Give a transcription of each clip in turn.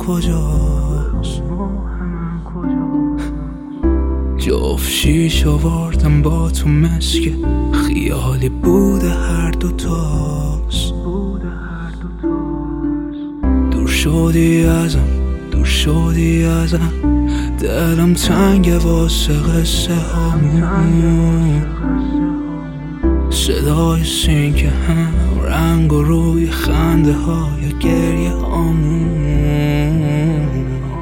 کجاست؟ جفت شیش آوردم با تو مسکه خیالی بوده هر دوتاست. دور شدی ازم دلم تنگه واسه قصه هامون. صدای سینک هم رنگ و روی خنده های گریه هامون.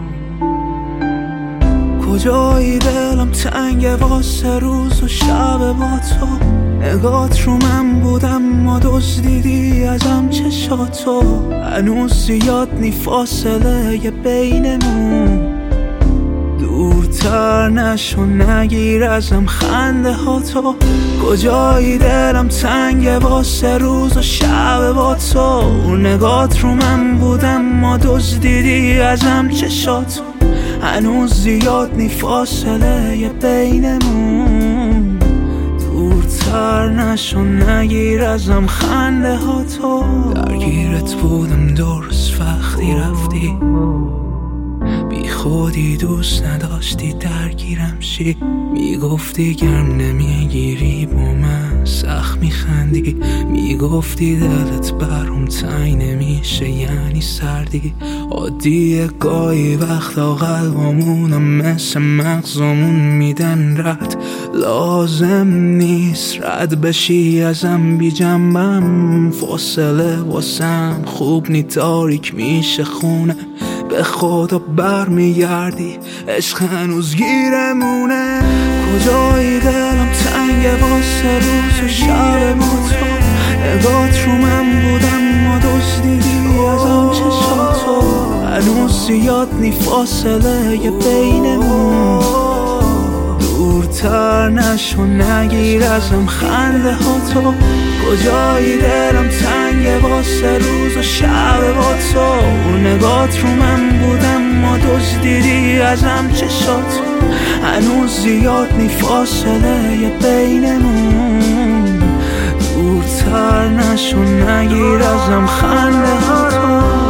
کجایی دلم تنگه واسه روز و شب با تو. نگات رو من بودم ما دزدیدی ازم چشاتو. هنوز زیاد نی فاصله بینمون. دورتر نشو نگیر ازم خنده ها تو. کجایی دلم تنگه واسه روز و شب با تو. نگات رو من بودم ما دزدیدی ازم چشاتو. هنوز زیاد نی فاصله بینمون. دورتر نشو نگیر ازم خنده ها تو. درگیرت بودم درست وقتی رفتی. بی خودی دوست نداشتی درگیرم شی. میگفتی گرم نمیگیری با من سخت میخندی. میگفتی دلت برام تنگ نمیشه یعنی سردی. عادیه گاهی وقتا قلبامونم مثل مغزمون میدن رد. لازم نیست رد بشی ازم بی جنبم. فاصله واسم خوب نی تاریک میشه خونه. به خدا برمیگردی عشق هنوز گیرمونه. کجایی دلم تنگه واسه روز و شب با تو. نگات رو من بودم ما دزدیدی ازم چشاتو. هنوز زیاد نی فاصله بینمون. دورتر نشو نگیر ازم خنده ها تو. کجایی دلم تنگه واسه روز و شب با تو. نگات رو من بودم ما دزدیدی ازم چشاتو. هنوز زیاد نی فاصله بینمون. دورتر نشو نگیر ازم خنده ها تو.